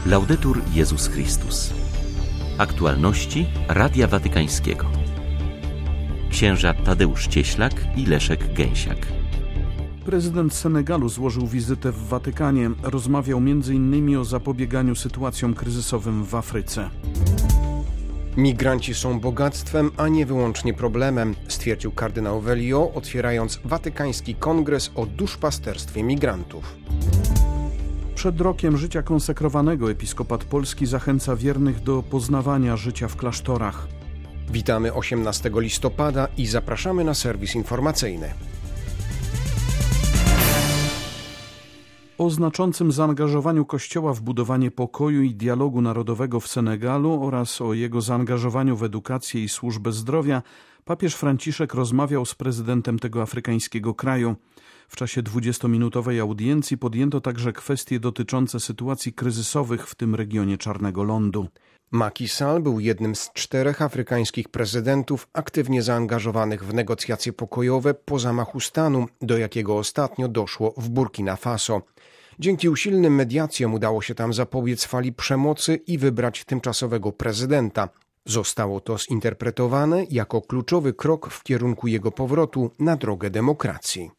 Laudetur Jezus Chrystus. Aktualności Radia Watykańskiego. Księża Tadeusz Cieślak i Leszek Gęsiak. Prezydent Senegalu złożył wizytę w Watykanie. Rozmawiał m.in. o zapobieganiu sytuacjom kryzysowym w Afryce. Migranci są bogactwem, a nie wyłącznie problemem, stwierdził kardynał Velio, otwierając watykański kongres o duszpasterstwie migrantów. Przed rokiem życia konsekrowanego episkopat polski zachęca wiernych do poznawania życia w klasztorach. Witamy 18 listopada i zapraszamy na serwis informacyjny. O znaczącym zaangażowaniu Kościoła w budowanie pokoju i dialogu narodowego w Senegalu oraz o jego zaangażowaniu w edukację i służbę zdrowia papież Franciszek rozmawiał z prezydentem tego afrykańskiego kraju. W czasie 20-minutowej audiencji podjęto także kwestie dotyczące sytuacji kryzysowych w tym regionie Czarnego Lądu. Macky Sall był jednym z 4 afrykańskich prezydentów aktywnie zaangażowanych w negocjacje pokojowe po zamachu stanu, do jakiego ostatnio doszło w Burkina Faso. Dzięki usilnym mediacjom udało się tam zapobiec fali przemocy i wybrać tymczasowego prezydenta. Zostało to zinterpretowane jako kluczowy krok w kierunku jego powrotu na drogę demokracji.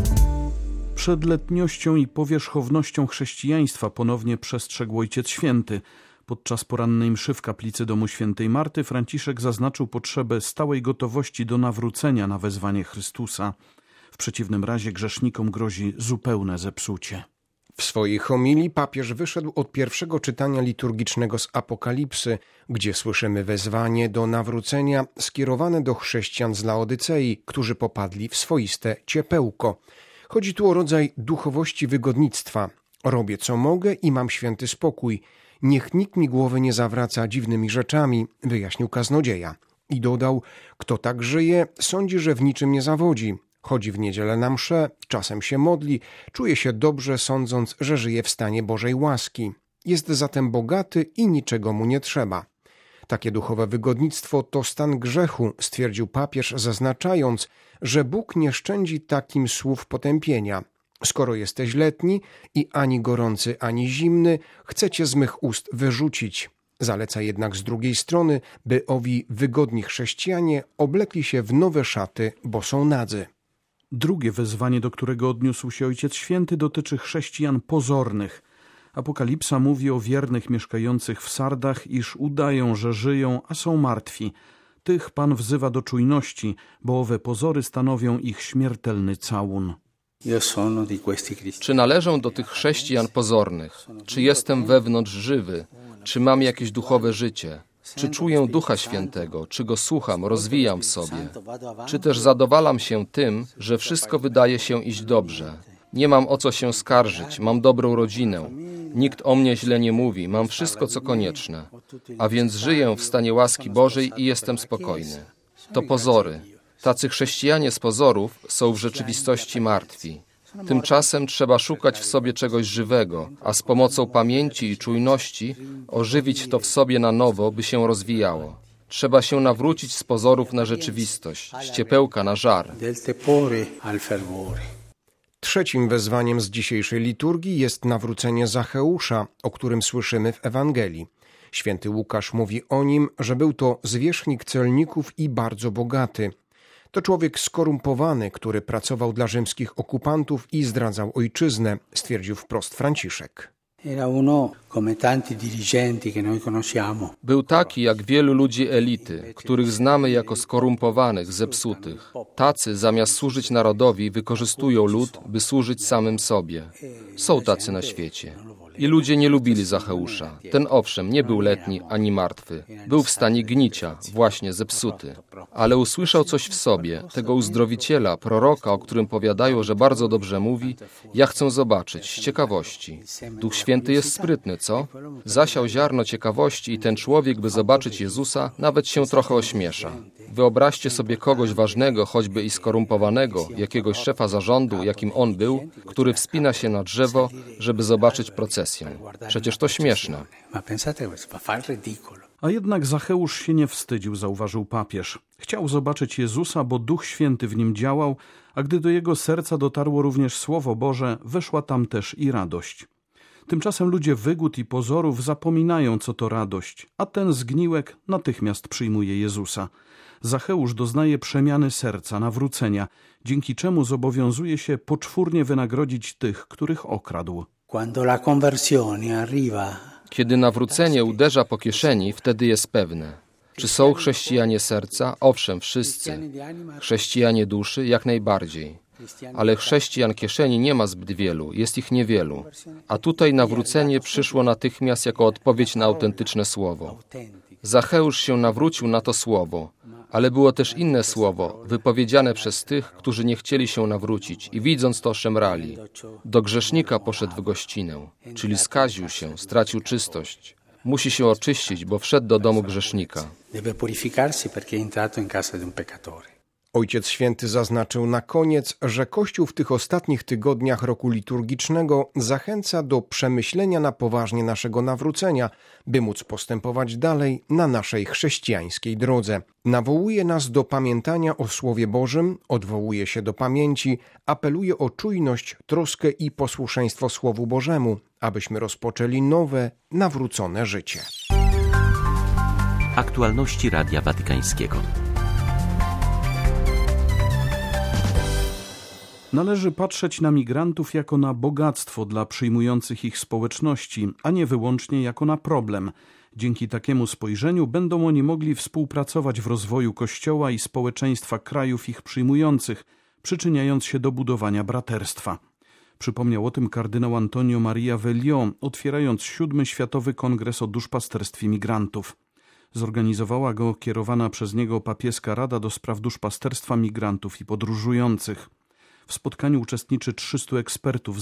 Przed letniością i powierzchownością chrześcijaństwa ponownie przestrzegł Ojciec Święty. Podczas porannej mszy w kaplicy domu świętej Marty Franciszek zaznaczył potrzebę stałej gotowości do nawrócenia na wezwanie Chrystusa. W przeciwnym razie grzesznikom grozi zupełne zepsucie. W swojej homilii papież wyszedł od pierwszego czytania liturgicznego z Apokalipsy, gdzie słyszymy wezwanie do nawrócenia skierowane do chrześcijan z Laodycei, którzy popadli w swoiste ciepełko. Chodzi tu o rodzaj duchowości wygodnictwa. Robię co mogę i mam święty spokój. Niech nikt mi głowy nie zawraca dziwnymi rzeczami, wyjaśnił kaznodzieja. I dodał, kto tak żyje, sądzi, że w niczym nie zawodzi. Chodzi w niedzielę na mszę, czasem się modli, czuje się dobrze, sądząc, że żyje w stanie Bożej łaski. Jest zatem bogaty i niczego mu nie trzeba. Takie duchowe wygodnictwo to stan grzechu, stwierdził papież, zaznaczając, że Bóg nie szczędzi takim słów potępienia. Skoro jesteś letni i ani gorący, ani zimny, chcę cię z mych ust wyrzucić. Zaleca jednak z drugiej strony, by owi wygodni chrześcijanie oblekli się w nowe szaty, bo są nadzy. Drugie wezwanie, do którego odniósł się Ojciec Święty, dotyczy chrześcijan pozornych. Apokalipsa mówi o wiernych mieszkających w Sardach, iż udają, że żyją, a są martwi. Tych Pan wzywa do czujności, bo owe pozory stanowią ich śmiertelny całun. Czy należę do tych chrześcijan pozornych? Czy jestem wewnątrz żywy? Czy mam jakieś duchowe życie? Czy czuję Ducha Świętego? Czy Go słucham, rozwijam w sobie? Czy też zadowalam się tym, że wszystko wydaje się iść dobrze? Nie mam o co się skarżyć, mam dobrą rodzinę. Nikt o mnie źle nie mówi, mam wszystko co konieczne. A więc żyję w stanie łaski Bożej i jestem spokojny. To pozory. Tacy chrześcijanie z pozorów są w rzeczywistości martwi. Tymczasem trzeba szukać w sobie czegoś żywego, a z pomocą pamięci i czujności ożywić to w sobie na nowo, by się rozwijało. Trzeba się nawrócić z pozorów na rzeczywistość, z ciepełka na żar. Trzecim wezwaniem z dzisiejszej liturgii jest nawrócenie Zacheusza, o którym słyszymy w Ewangelii. Święty Łukasz mówi o nim, że był to zwierzchnik celników i bardzo bogaty. To człowiek skorumpowany, który pracował dla rzymskich okupantów i zdradzał ojczyznę, stwierdził wprost Franciszek. Był taki jak wielu ludzi elity, których znamy jako skorumpowanych, zepsutych. Tacy zamiast służyć narodowi wykorzystują lud, by służyć samym sobie. Są tacy na świecie. I ludzie nie lubili Zacheusza. Ten owszem nie był letni ani martwy. Był w stanie gnicia, właśnie zepsuty. Ale usłyszał coś w sobie, tego uzdrowiciela, proroka, o którym powiadają, że bardzo dobrze mówi, ja chcę zobaczyć, z ciekawości. Duch Święty jest sprytny, co? Zasiał ziarno ciekawości i ten człowiek, by zobaczyć Jezusa, nawet się trochę ośmiesza. Wyobraźcie sobie kogoś ważnego, choćby i skorumpowanego, jakiegoś szefa zarządu, jakim on był, który wspina się na drzewo, żeby zobaczyć procesję. Przecież to śmieszne. A jednak Zacheusz się nie wstydził, zauważył papież. Chciał zobaczyć Jezusa, bo Duch Święty w nim działał, a gdy do jego serca dotarło również Słowo Boże, weszła tam też i radość. Tymczasem ludzie wygód i pozorów zapominają, co to radość, a ten zgniłek natychmiast przyjmuje Jezusa. Zacheusz doznaje przemiany serca, nawrócenia, dzięki czemu zobowiązuje się poczwórnie wynagrodzić tych, których okradł. Kiedy nawrócenie uderza po kieszeni, wtedy jest pewne. Czy są chrześcijanie serca? Owszem, wszyscy. Chrześcijanie duszy? Jak najbardziej. Ale chrześcijan kieszeni nie ma zbyt wielu, jest ich niewielu. A tutaj nawrócenie przyszło natychmiast jako odpowiedź na autentyczne słowo. Zacheusz się nawrócił na to słowo, ale było też inne słowo, wypowiedziane przez tych, którzy nie chcieli się nawrócić i widząc to szemrali. Do grzesznika poszedł w gościnę, czyli skaził się, stracił czystość. Musi się oczyścić, bo wszedł do domu grzesznika. Ojciec Święty zaznaczył na koniec, że Kościół w tych ostatnich tygodniach roku liturgicznego zachęca do przemyślenia na poważnie naszego nawrócenia, by móc postępować dalej na naszej chrześcijańskiej drodze. Nawołuje nas do pamiętania o Słowie Bożym, odwołuje się do pamięci, apeluje o czujność, troskę i posłuszeństwo Słowu Bożemu, abyśmy rozpoczęli nowe, nawrócone życie. Aktualności Radia Watykańskiego. Należy patrzeć na migrantów jako na bogactwo dla przyjmujących ich społeczności, a nie wyłącznie jako na problem. Dzięki takiemu spojrzeniu będą oni mogli współpracować w rozwoju Kościoła i społeczeństwa krajów ich przyjmujących, przyczyniając się do budowania braterstwa. Przypomniał o tym kardynał Antonio Maria Velio, otwierając 7. Światowy Kongres o Duszpasterstwie Migrantów. Zorganizowała go kierowana przez niego papieska Rada do spraw duszpasterstwa migrantów i podróżujących. W spotkaniu uczestniczy 300 ekspertów z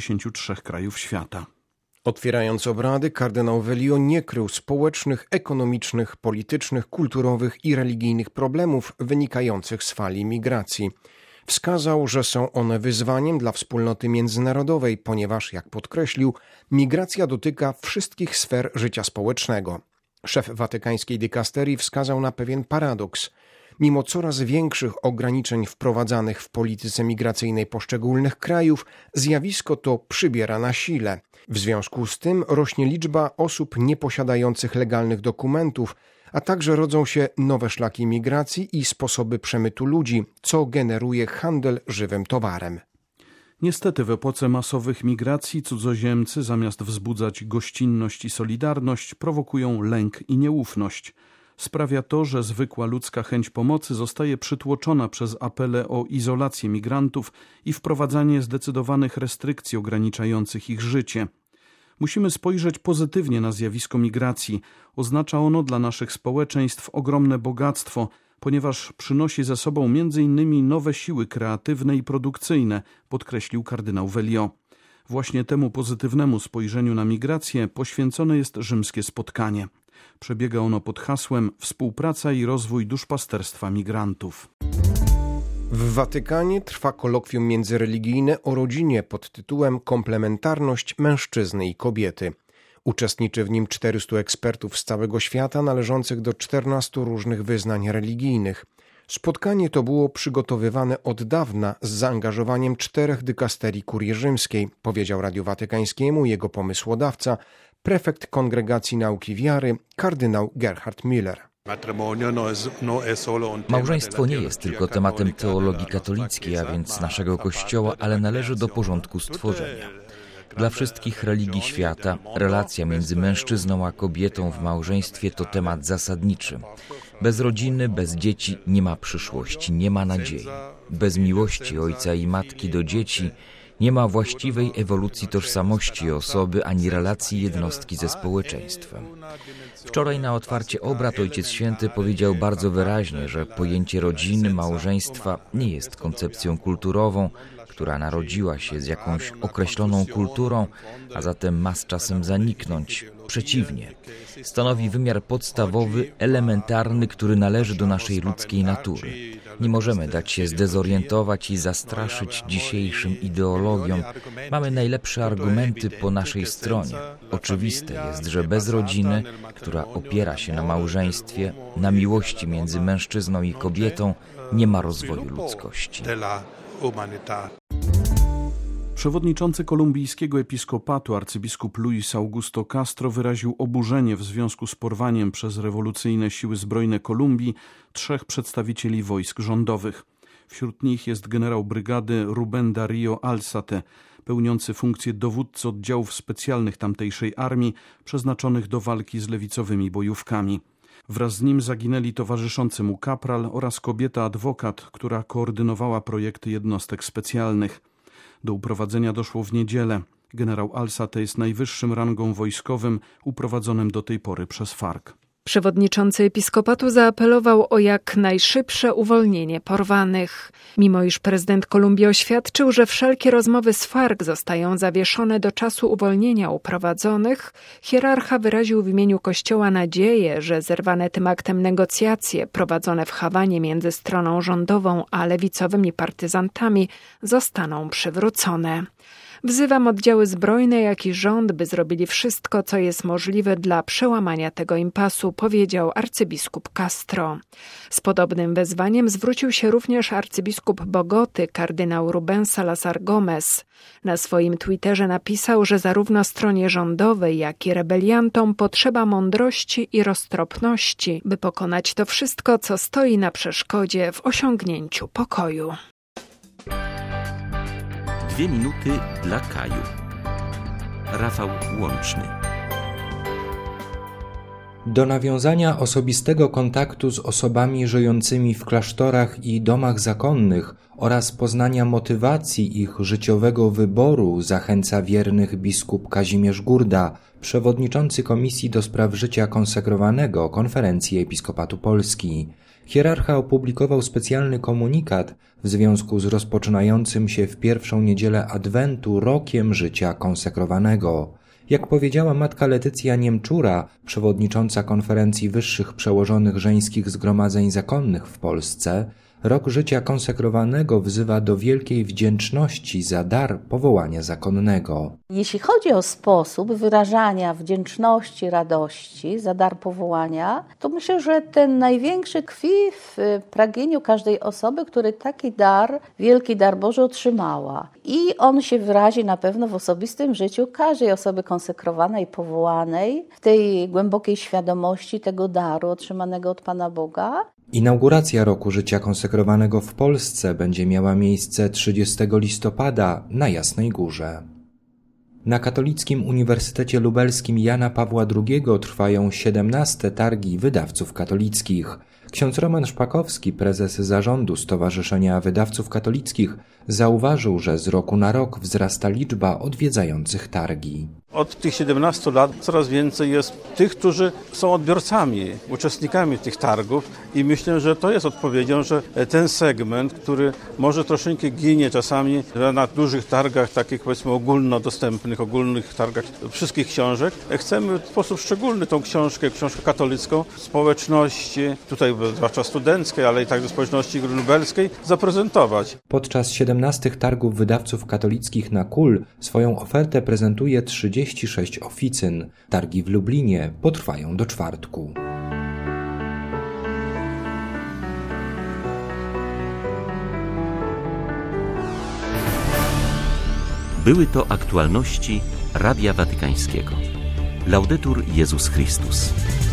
93 krajów świata. Otwierając obrady, kardynał Velio nie krył społecznych, ekonomicznych, politycznych, kulturowych i religijnych problemów wynikających z fali migracji. Wskazał, że są one wyzwaniem dla wspólnoty międzynarodowej, ponieważ, jak podkreślił, migracja dotyka wszystkich sfer życia społecznego. Szef watykańskiej dykasterii wskazał na pewien paradoks. Mimo coraz większych ograniczeń wprowadzanych w polityce migracyjnej poszczególnych krajów, zjawisko to przybiera na sile. W związku z tym rośnie liczba osób nieposiadających legalnych dokumentów, a także rodzą się nowe szlaki migracji i sposoby przemytu ludzi, co generuje handel żywym towarem. Niestety w epoce masowych migracji cudzoziemcy, zamiast wzbudzać gościnność i solidarność, prowokują lęk i nieufność. Sprawia to, że zwykła ludzka chęć pomocy zostaje przytłoczona przez apele o izolację migrantów i wprowadzanie zdecydowanych restrykcji ograniczających ich życie. Musimy spojrzeć pozytywnie na zjawisko migracji. Oznacza ono dla naszych społeczeństw ogromne bogactwo, ponieważ przynosi ze sobą m.in. nowe siły kreatywne i produkcyjne, podkreślił kardynał Velio. Właśnie temu pozytywnemu spojrzeniu na migrację poświęcone jest rzymskie spotkanie. Przebiega ono pod hasłem Współpraca i rozwój duszpasterstwa migrantów. W Watykanie trwa kolokwium międzyreligijne o rodzinie pod tytułem Komplementarność mężczyzny i kobiety. Uczestniczy w nim 400 ekspertów z całego świata należących do 14 różnych wyznań religijnych. Spotkanie to było przygotowywane od dawna z zaangażowaniem 4 dykasterii Kurii Rzymskiej, powiedział Radiu Watykańskiemu jego pomysłodawca, prefekt Kongregacji Nauki Wiary, kardynał Gerhard Müller. Małżeństwo nie jest tylko tematem teologii katolickiej, a więc naszego Kościoła, ale należy do porządku stworzenia. Dla wszystkich religii świata relacja między mężczyzną a kobietą w małżeństwie to temat zasadniczy. Bez rodziny, bez dzieci nie ma przyszłości, nie ma nadziei. Bez miłości ojca i matki do dzieci nie ma właściwej ewolucji tożsamości osoby ani relacji jednostki ze społeczeństwem. Wczoraj na otwarcie obrad Ojciec Święty powiedział bardzo wyraźnie, że pojęcie rodziny, małżeństwa nie jest koncepcją kulturową, która narodziła się z jakąś określoną kulturą, a zatem ma z czasem zaniknąć. Przeciwnie, stanowi wymiar podstawowy, elementarny, który należy do naszej ludzkiej natury. Nie możemy dać się zdezorientować i zastraszyć dzisiejszym ideologiom. Mamy najlepsze argumenty po naszej stronie. Oczywiste jest, że bez rodziny, która opiera się na małżeństwie, na miłości między mężczyzną i kobietą, nie ma rozwoju ludzkości. Przewodniczący kolumbijskiego episkopatu arcybiskup Luis Augusto Castro wyraził oburzenie w związku z porwaniem przez rewolucyjne siły zbrojne Kolumbii 3 przedstawicieli wojsk rządowych. Wśród nich jest generał brygady Rubén Darío Alzate, pełniący funkcję dowódcy oddziałów specjalnych tamtejszej armii przeznaczonych do walki z lewicowymi bojówkami. Wraz z nim zaginęli towarzyszący mu kapral oraz kobieta adwokat, która koordynowała projekty jednostek specjalnych. Do uprowadzenia doszło w niedzielę. Generał Alzate jest najwyższym rangą wojskowym uprowadzonym do tej pory przez FARC. Przewodniczący episkopatu zaapelował o jak najszybsze uwolnienie porwanych. Mimo iż prezydent Kolumbii oświadczył, że wszelkie rozmowy z FARC zostają zawieszone do czasu uwolnienia uprowadzonych, hierarcha wyraził w imieniu Kościoła nadzieję, że zerwane tym aktem negocjacje prowadzone w Hawanie między stroną rządową a lewicowymi partyzantami zostaną przywrócone. Wzywam oddziały zbrojne, jak i rząd, by zrobili wszystko, co jest możliwe dla przełamania tego impasu, powiedział arcybiskup Castro. Z podobnym wezwaniem zwrócił się również arcybiskup Bogoty, kardynał Rubén Salazar Gómez. Na swoim Twitterze napisał, że zarówno stronie rządowej, jak i rebeliantom potrzeba mądrości i roztropności, by pokonać to wszystko, co stoi na przeszkodzie w osiągnięciu pokoju. 2 minuty dla Kaju. Rafał Łączny. Do nawiązania osobistego kontaktu z osobami żyjącymi w klasztorach i domach zakonnych oraz poznania motywacji ich życiowego wyboru zachęca wiernych biskup Kazimierz Gurda, przewodniczący Komisji do Spraw Życia Konsekrowanego Konferencji Episkopatu Polski. Hierarcha opublikował specjalny komunikat w związku z rozpoczynającym się w pierwszą niedzielę Adwentu rokiem życia konsekrowanego. Jak powiedziała matka Letycja Niemczura, przewodnicząca Konferencji Wyższych Przełożonych Żeńskich Zgromadzeń Zakonnych w Polsce, rok życia konsekrowanego wzywa do wielkiej wdzięczności za dar powołania zakonnego. Jeśli chodzi o sposób wyrażania wdzięczności, radości za dar powołania, to myślę, że ten największy tkwi w pragnieniu każdej osoby, która taki dar, wielki dar Boży otrzymała. I on się wyrazi na pewno w osobistym życiu każdej osoby konsekrowanej, powołanej, w tej głębokiej świadomości tego daru otrzymanego od Pana Boga. Inauguracja roku życia konsekrowanego w Polsce będzie miała miejsce 30 listopada na Jasnej Górze. Na Katolickim Uniwersytecie Lubelskim Jana Pawła II trwają 17. targi wydawców katolickich. Ksiądz Roman Szpakowski, prezes zarządu Stowarzyszenia Wydawców Katolickich, zauważył, że z roku na rok wzrasta liczba odwiedzających targi. Od tych 17 lat coraz więcej jest tych, którzy są odbiorcami, uczestnikami tych targów i myślę, że to jest odpowiedzią, że ten segment, który może troszeczkę ginie czasami na dużych targach, takich powiedzmy ogólnodostępnych, ogólnych targach wszystkich książek, chcemy w sposób szczególny tą książkę katolicką społeczności, tutaj zwłaszcza studenckiej, ale i także społeczności lubelskiej, zaprezentować. Podczas 17 targów wydawców katolickich na KUL swoją ofertę prezentuje 36 oficyn. Targi w Lublinie potrwają do czwartku. Były to aktualności Radia Watykańskiego. Laudetur Jezus Chrystus.